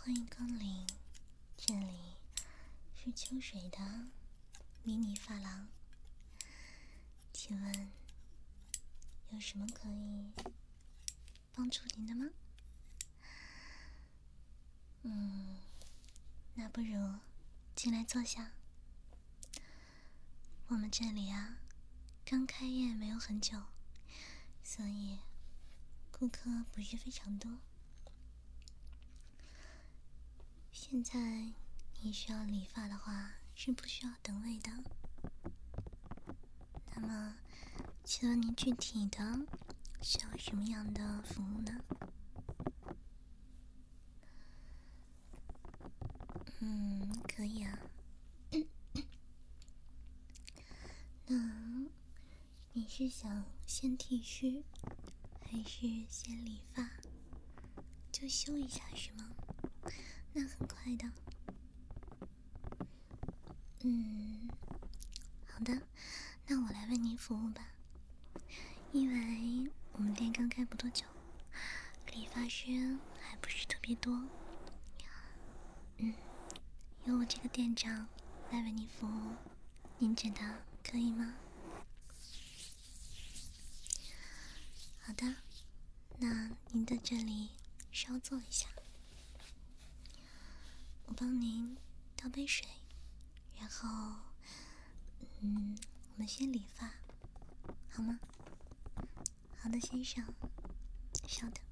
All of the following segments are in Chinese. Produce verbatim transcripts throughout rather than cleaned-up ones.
欢迎光临，这里是秋水的迷你发廊，请问有什么可以帮助您的吗？嗯，那不如进来坐下。我们这里啊，刚开业没有很久，所以顾客不是非常多。现在你需要理发的话，是不需要等位的。那么，请问您具体的需要什么样的服务呢？嗯，可以啊。那你是想先剃须，还是先理发？就修一下是吗？那很快的。嗯，好的，那我来为您服务吧。因为我们店刚开不多久，理发师还不是特别多。嗯，由我这个店长来为您服务，您觉得可以吗？好的，那您在这里稍坐一下，我帮您倒杯水，然后，嗯，我们先理发，好吗？好的，先生，稍等。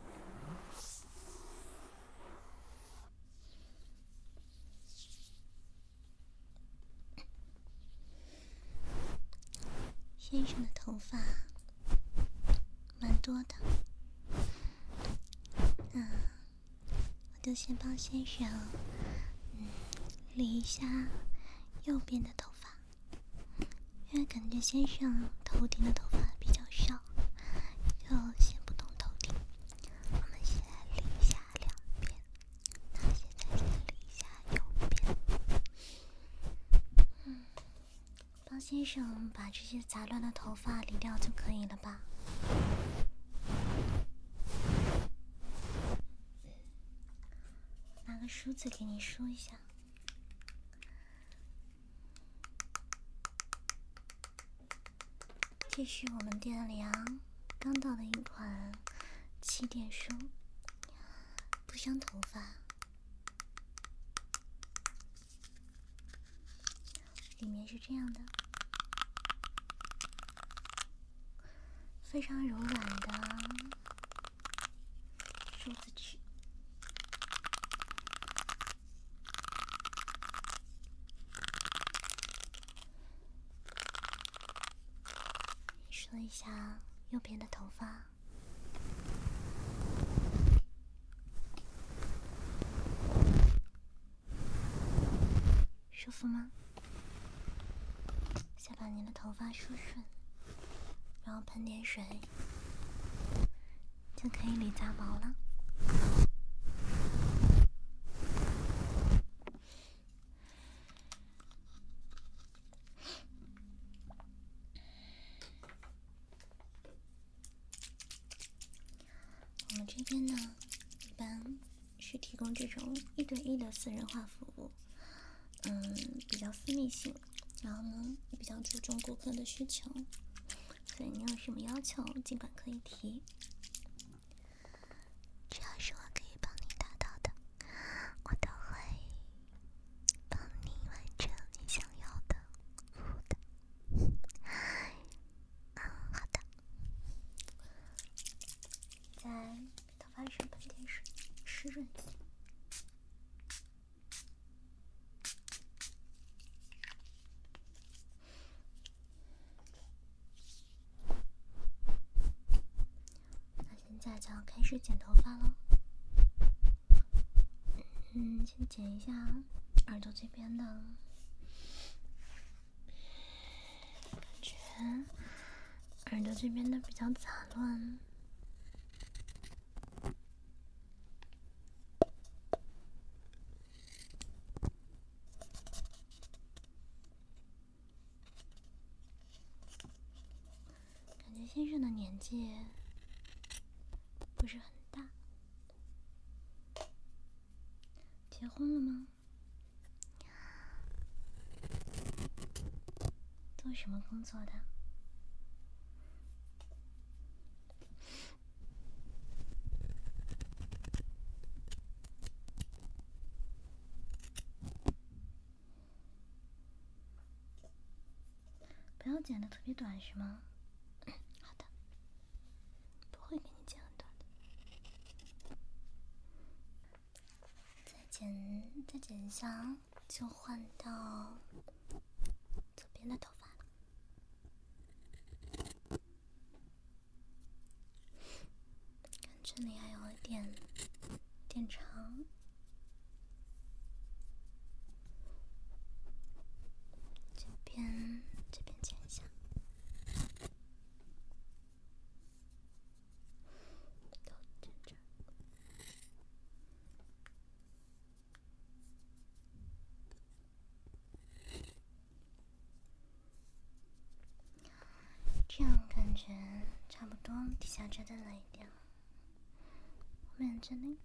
先生的头发蛮多的，那我就先帮先生，嗯，理一下右边的头发，因为感觉先生头顶的头发比较少，就先不动头顶。我们先来理一下两边，那现在先理一下右边。嗯，帮先生把这些杂乱的头发理掉就可以了吧？拿个梳子给你梳一下。这是我们店里啊刚到的一款气垫梳，不伤头发，里面是这样的，非常柔软的梳子纸。梳一下右边的头发，舒服吗？再把您的头发梳顺，然后喷点水，就可以理杂毛了。我们这边呢，一般是提供这种一对一的私人化服务，嗯，比较私密性，然后呢，也比较注重顾客的需求，所以你有什么要求，尽管可以提，只要是我可以帮你达到的，我都会帮你完成你想要的服务的。嗯，好的。在头发上喷点水，湿润一下。那现在就要开始剪头发了。嗯，先剪一下耳朵这边的，感觉耳朵这边的比较杂乱。感觉先生的年纪不是很大， 结婚了吗？做什么工作的？不要剪得特别短是吗？好的，不会给你剪很短的。再剪，再剪一下，就换到左边的头发了。看这里还有一点点长。这边，这边剪一下。都剪这儿。这样感觉差不多，底下这再来一点，后面这里。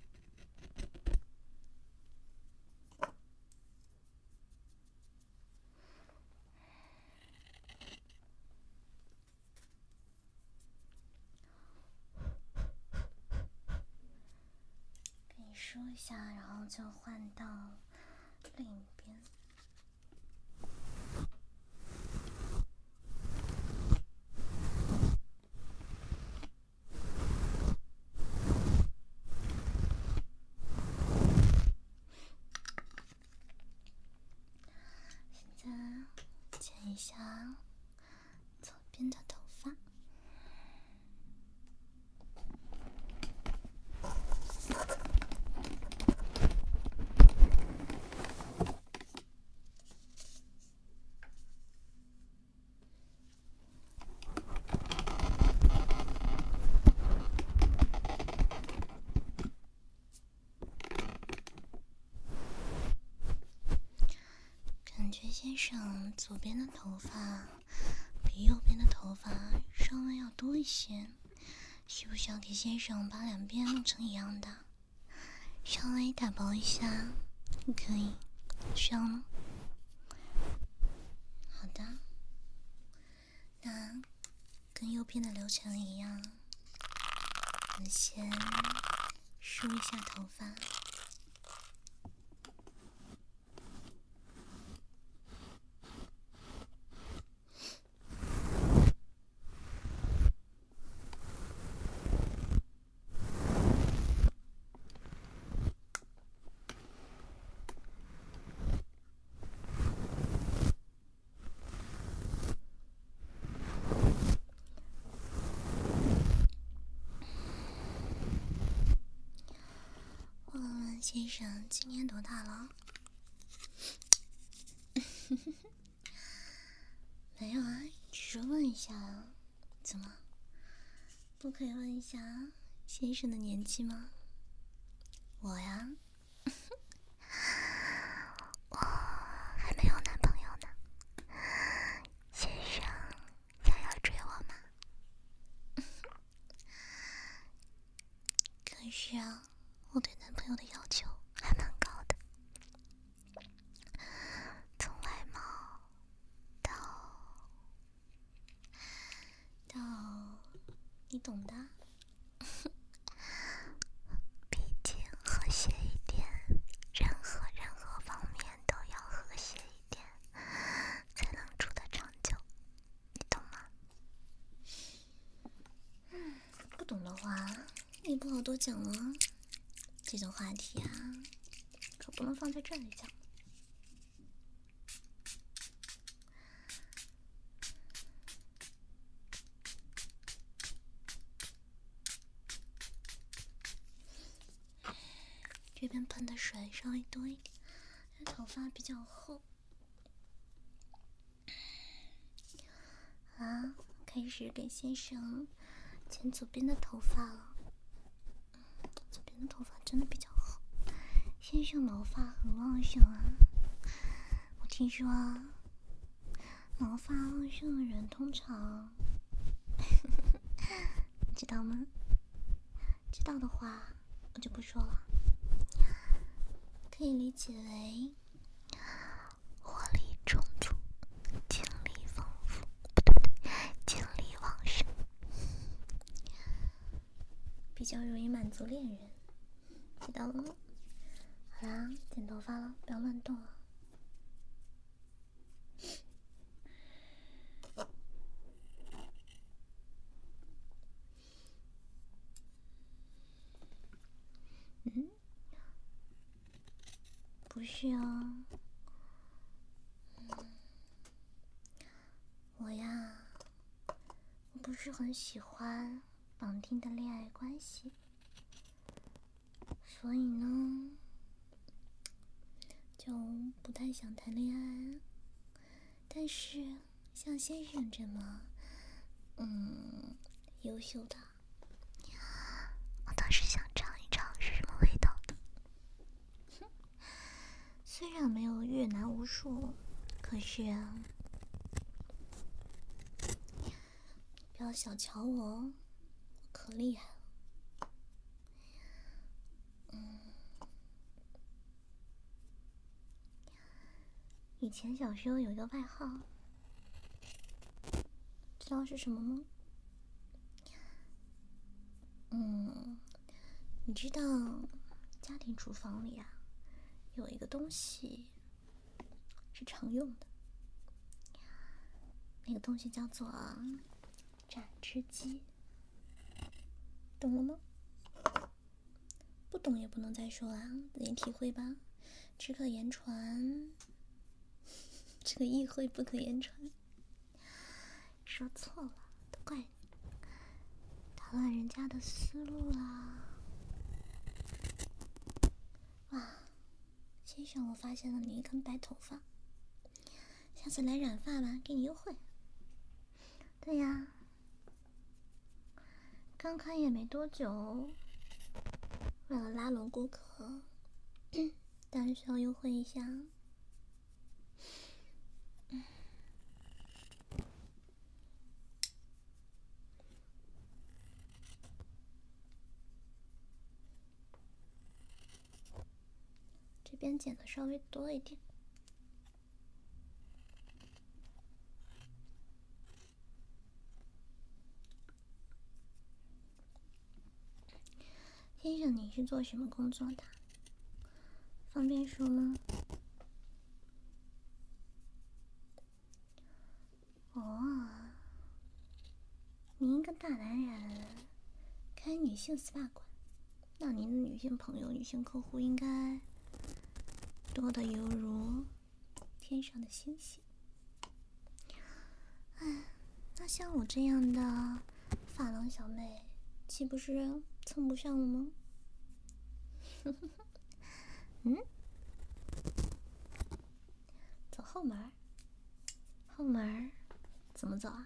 可以梳一下，然后就换到另一边。现在剪一下左边的头发。感觉先生左边的头发比右边的头发稍微要多一些，需不需要给先生把两边弄成一样的？稍微打薄一下，可以，需要吗？好的，那跟右边的流程一样，我们先梳一下头发。先生今年多大了？没有啊，只是问一下啊。怎么？不可以问一下先生的年纪吗？我呀，我还没有男朋友呢。先生想要追我吗？可是啊，我对男朋友的要求还蛮高的，从外貌到到你懂的，毕竟和谐一点，任何任何方面都要和谐一点，才能处得长久，你懂吗？嗯，不懂的话也不好多讲了。这种话题啊，可不能放在这里讲。这边喷的水稍微多一点，因为头发比较厚。啊，开始给先生剪左边的头发了。左边的头发真的比较厚，先生毛发很旺盛啊。我听说啊，毛发旺盛的人通常你知道吗？知道的话我就不说了。 可以理解为活力充足、精力丰富，不对不对，精力旺盛，比较容易满足恋人，知道了吗？好啦，剪头发了，不要乱动啊。嗯，不是啊，嗯，我呀，我不是很喜欢绑定的恋爱关系，所以呢，就不太想谈恋爱。但是像先生这么，嗯，优秀的，我倒是想尝一尝是什么味道的。虽然没有越南无数，可是啊，不要小瞧我，我可厉害了。嗯，以前小时候有一个外号，知道是什么吗？嗯，你知道家庭厨房里啊，有一个东西是常用的，那个东西叫做榨汁机，懂了吗？不懂也不能再说啦，自己体会吧。只可言传，这个意会不可言传。说错了，都怪你，打乱人家的思路啦。哇，先生，我发现了你一根白头发，下次来染发吧，给你优惠。对呀，刚开业没多久，为了拉拢顾客，当然需要优惠一下。嗯，这边剪的稍微多一点。先生，你是做什么工作的？方便说吗？哦，您一个大男人开女性 S P A 馆，那您的女性朋友、女性客户应该多得犹如天上的星星。哎，那像我这样的发廊小妹，岂不是蹭不上了吗？嗯，走后门。后门怎么走啊？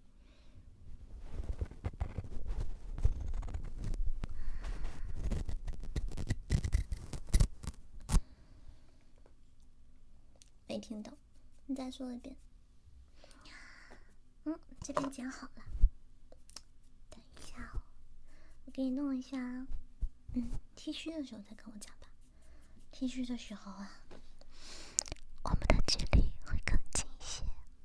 没听懂，你再说一遍。嗯，这边剪好了。等一下哦，我给你弄一下。嗯，剃须的时候再跟我讲吧。剃须的时候啊，我们的距离会更近一些。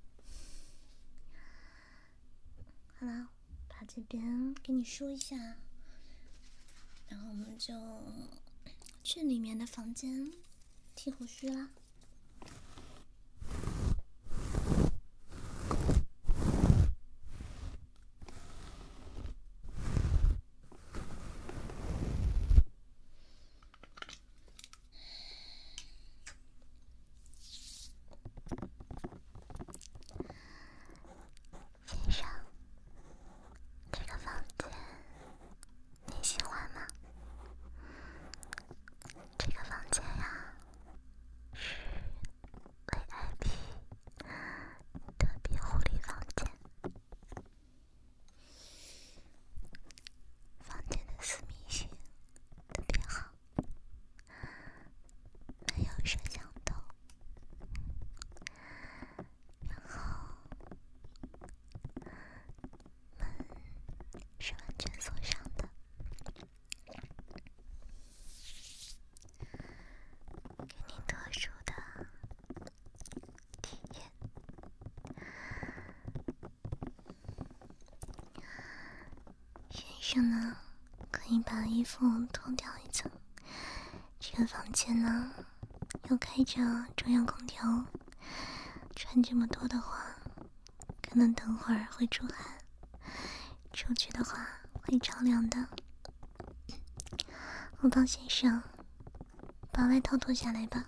好了，把这边给你梳一下，然后我们就去里面的房间剃胡须啦。先生，这个房间你喜欢吗？这个房间呀，是生呢，可以把衣服脱掉一层。这个房间呢，又开着中央空调，穿这么多的话，可能等会儿会出汗，出去的话会着凉的。我帮先生把外套脱下来吧。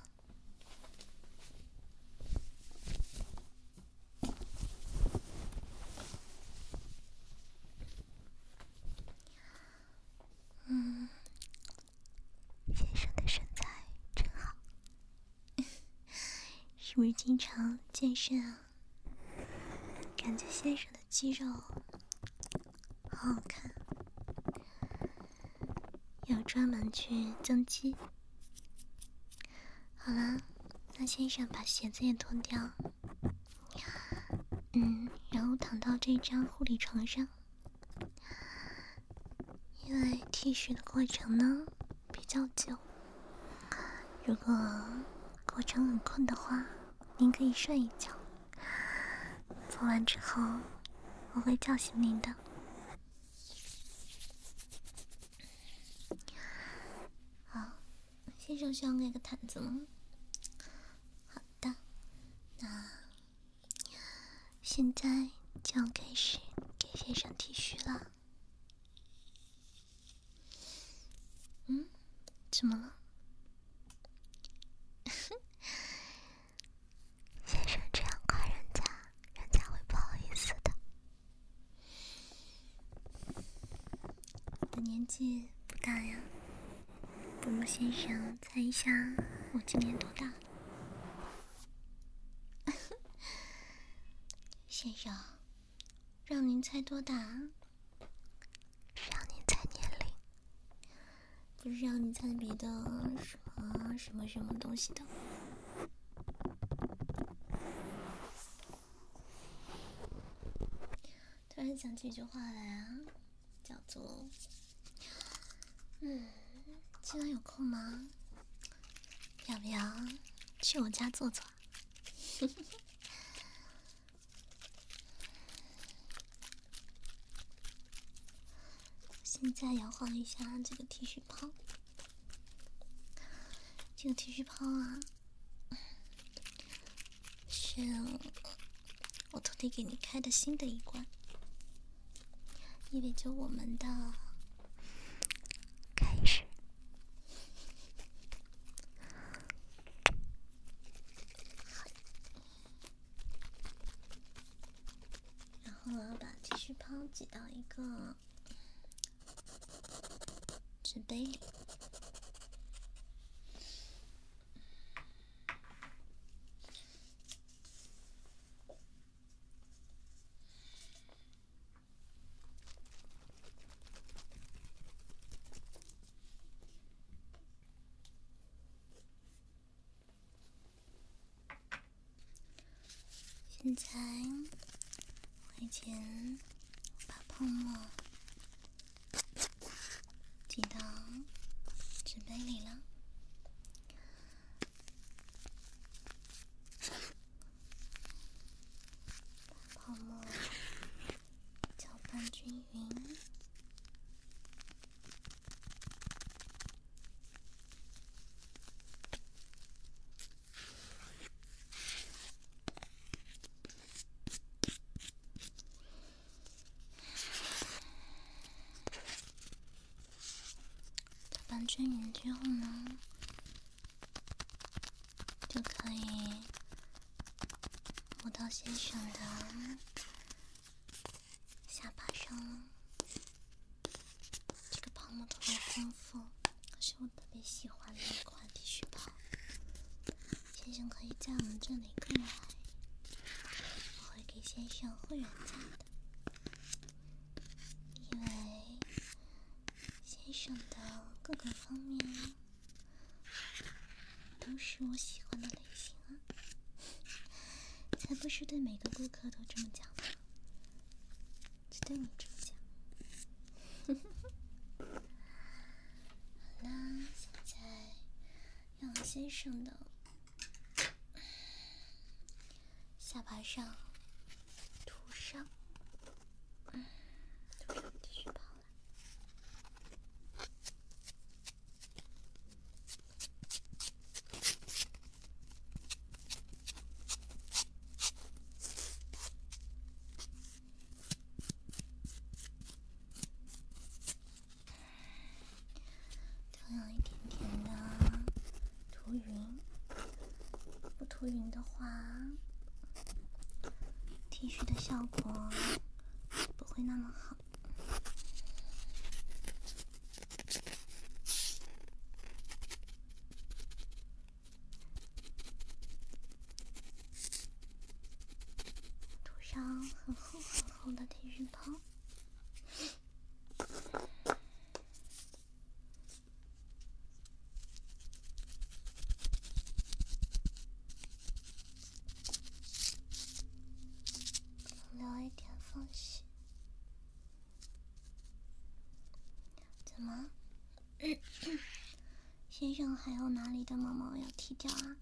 嗯，先生的身材真好，是不是经常健身啊？感觉先生的肌肉好好看，要专门去增肌。好了，那先生把鞋子也脱掉，嗯，然后躺到这张护理床上。因为剃须的过程呢比较久，如果过程很困的话，您可以睡一觉，做完之后我会叫醒您的。好，先生需要那个毯子吗？好的，那现在就要开始给先生剃须了。嗯，怎么了？先生这样夸人家，人家会不好意思的。我的年纪不大呀，不如先生猜一下我今年多大？先生，让您猜多大？让您猜年龄，不是让你猜别的什么什么什么东西的。突然想起一句话来啊，叫做嗯，今晚有空吗？要不要去我家坐坐？现在摇晃一下这个剃须泡，这个剃须泡啊，是我徒弟给你开的新的一关，意味着我们的开始。然后我要把剃须泡挤到一个纸杯里。现在我已经把泡沫挤到纸杯里了，把泡沫搅拌均匀。拌均匀之后呢，就可以抹到先生的下巴上了。这个泡沫特别丰富，是我特别喜欢的一款剃须泡。先生可以在我们这里购买，我会给先生会员价的，因为先生的各个方面都是我喜欢的类型啊，才不是对每个顾客都这么讲的，只对你这么讲。好啦，现在让先生的下巴上涂上，嗯，涂上剃须泡了。 不匀的话，T 恤的效果不会那么好。涂上很厚很厚的 T 恤泡。留一点缝隙。怎么？先生还有哪里的毛毛要剃掉啊？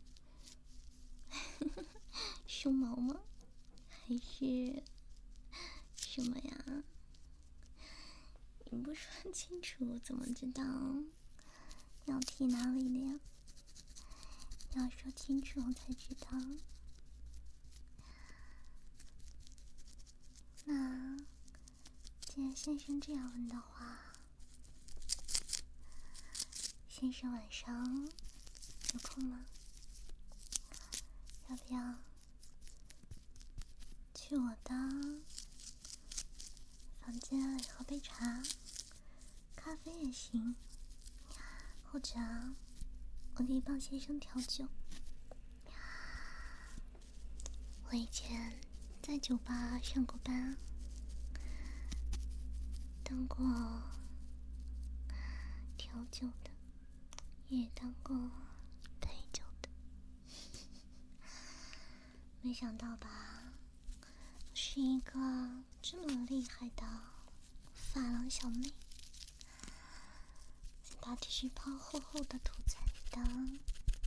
胸毛吗？还是什么呀？你不说清楚，怎么知道要剃哪里的呀？要说清楚才知道。那既然先生这样问的话，先生晚上有空吗？要不要去我的房间里喝杯茶，咖啡也行，或者我可以帮先生调酒。我以前在酒吧上过班，当过调酒的，也当过陪酒的。没想到吧，我是一个这么厉害的发廊小妹，把 T 恤泡厚厚的涂在你的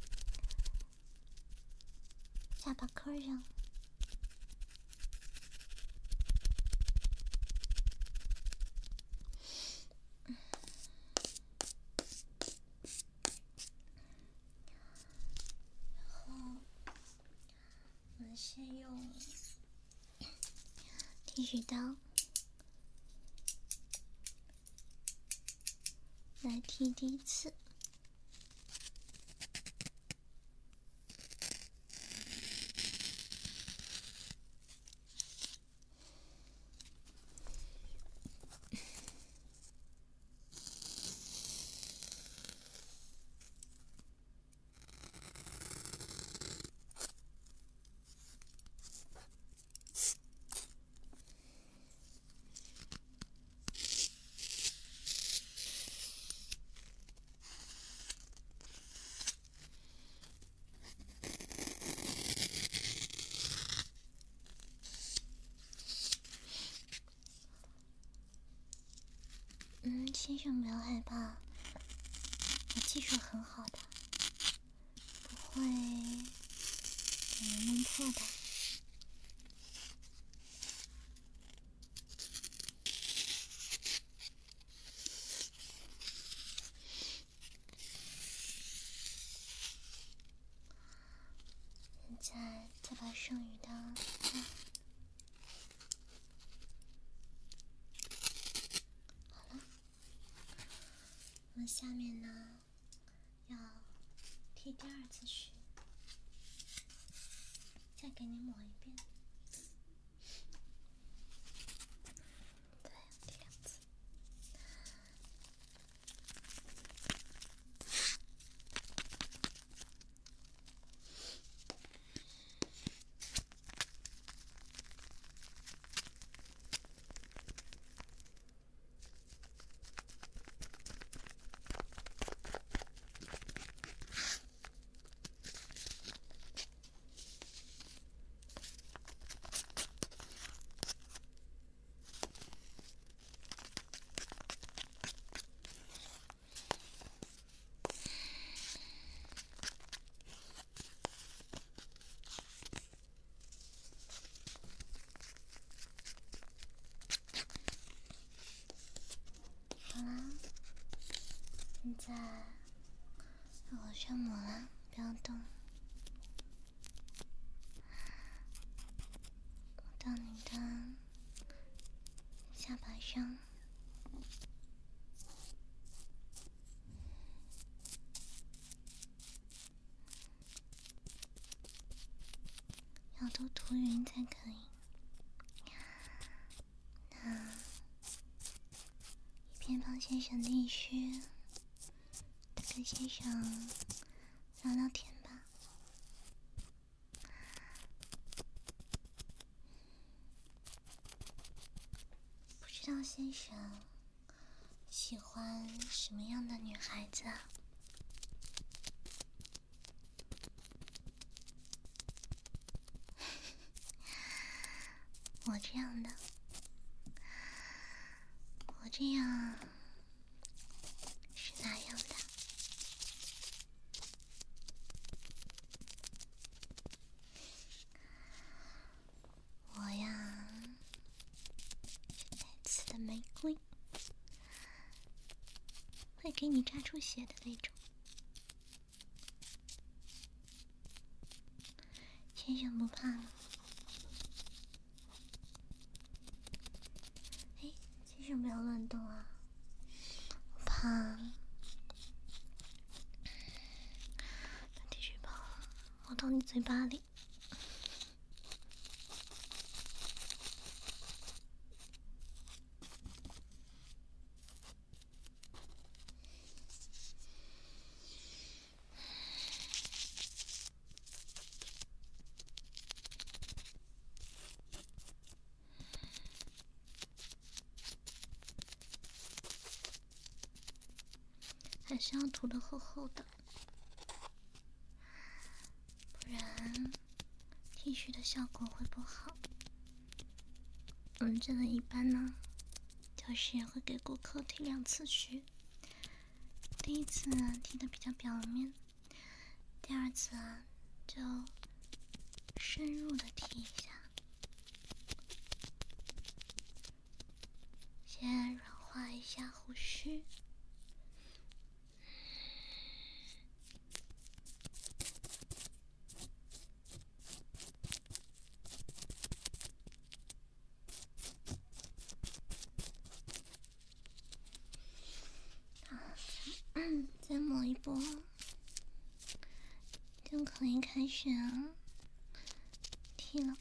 下巴颏上。先用剃须刀来剃第一次。嗯，先生不要害怕，我技术很好的，不会给你弄破的。现在再把剩余的。嗯那下面呢，要剃第二次须，再给你抹一遍。对，剃两次。好啦，现在往上抹了，不要动。到你的下巴上。 多涂匀才可以。那一边帮先生剃须，跟先生聊聊天吧。不知道先生喜欢什么样的女孩子啊？我这样的，我这样是哪样的？我呀，是带刺的玫瑰，会给你扎出血的那种。先生不怕吗？哎，先生不要乱动啊，我怕把剃须包凹到你嘴巴里。还是要涂得厚厚的，不然剃须的效果会不好。我们这里一般呢，就是会给顾客剃两次须。第一次呢，剃的比较表面；第二次啊，就深入的剃一下，先软化一下胡须。再抹一波，就可以开始剃了。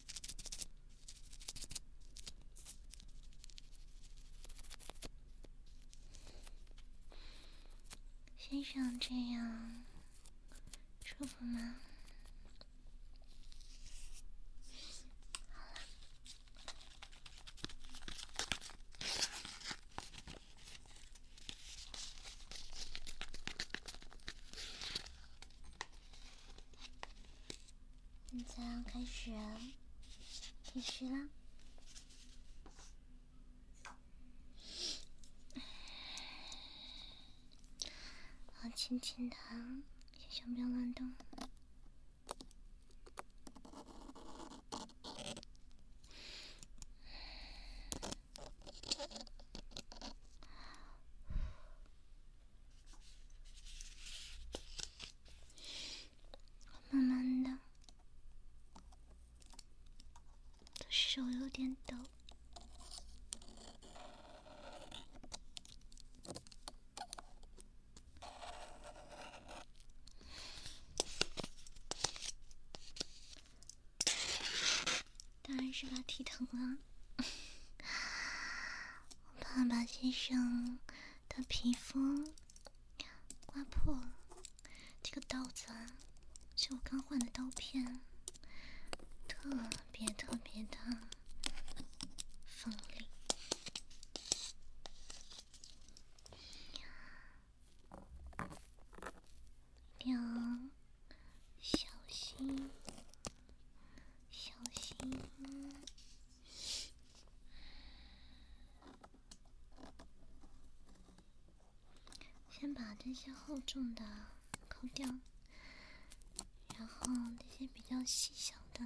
先生这样舒服吗？现在要开始剃须啦。好，轻轻的，先生不要乱动。慢慢的，我的手有点抖。当然是怕剃疼了，我怕把先生的皮肤刮破了。这个刀子啊，是我刚换的刀片，特别特别的锋利。一定要小心，小心。先把这些厚重的抠掉，然后这些比较细小的，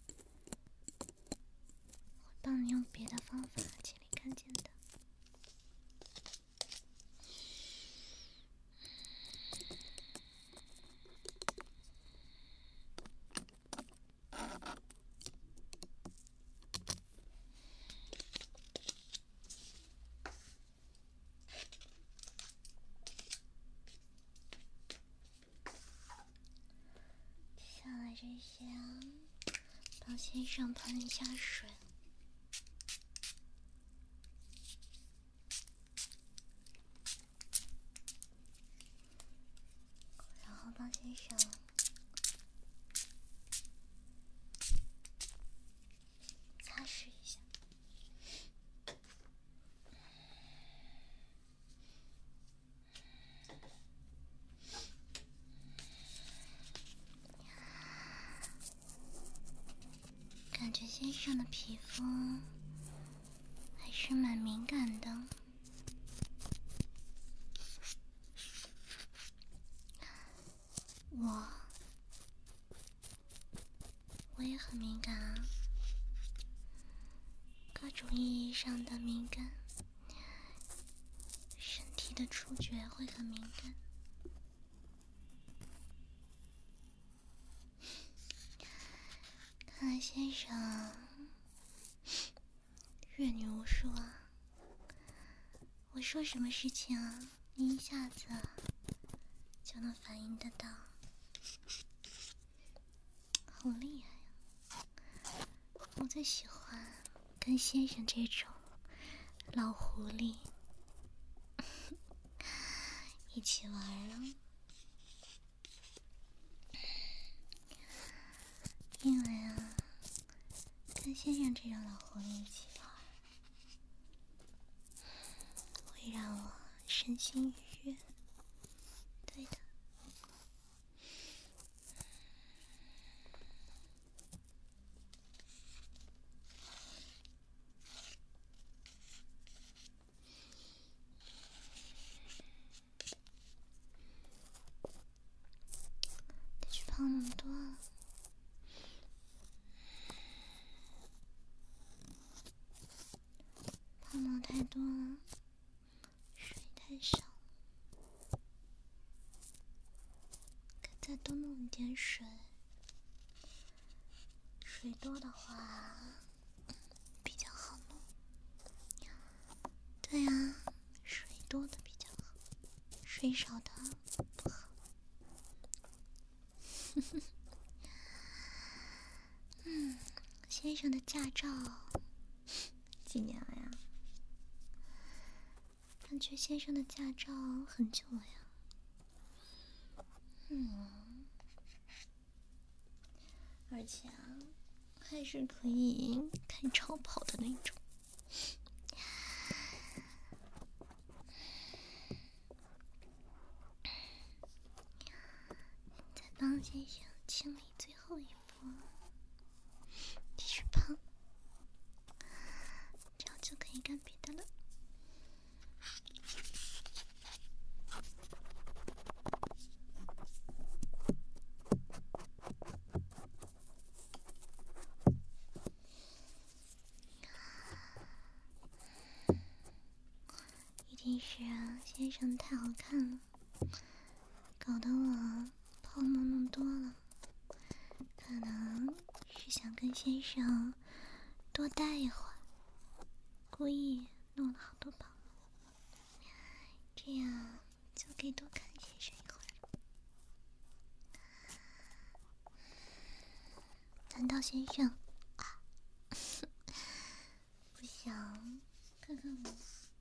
会帮你用别的方法清理干净的。接下来这些啊， 帮先生喷一下水，然后帮先生擦拭一下。感觉先生的皮肤还是蛮敏感的，我我也很敏感啊，各种意义上的敏感，身体的触觉会很敏感。看来先生阅女无数啊，我说什么事情啊，你一下子就能反应得到，好厉害呀！我最喜欢跟先生这种老狐狸一起玩了，因为啊，跟先生这种老狐狸一起玩会让我身心愉悦。对的，得去泡那么多了，泡沫太多了，水太少，该再多弄一点水。水多的话比较好弄。对呀、啊，水多的比较好，水少的不好。嗯，先生的驾照几年了呀？感觉先生的驾照很久了呀。嗯，而且啊，还是可以开超跑的那种。再帮先生清理最后一波，继续泡，这样就可以干别的了。一定是啊，先生太好看了，搞得我泡沫弄多了。可能是想跟先生多待一会儿，故意弄了好多泡沫，这样就可以多看先生一会儿了。难道先生啊不想看看我？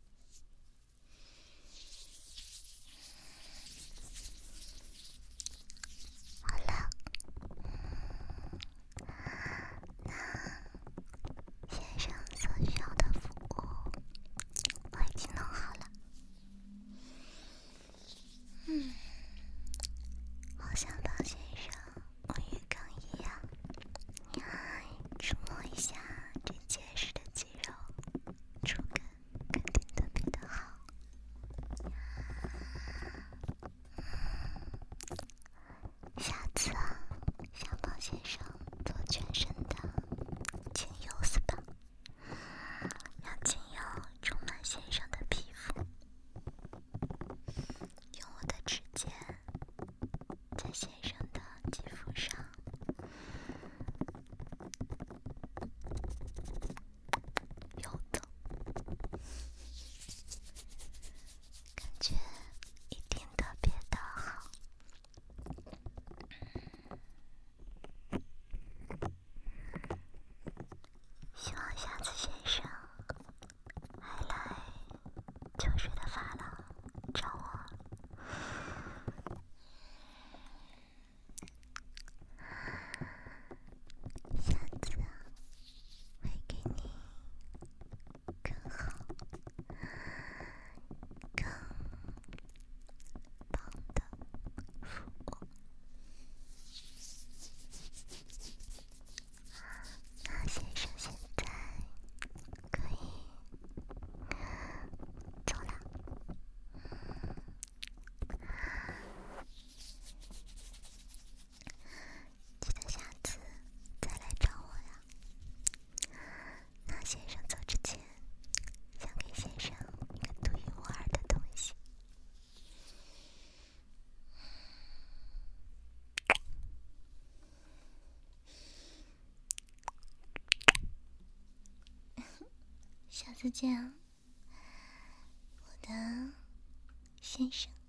好了，那先生所需要的服务我已经弄好了。嗯，好像帮先生沐浴更一样， 下次见啊，我的先生。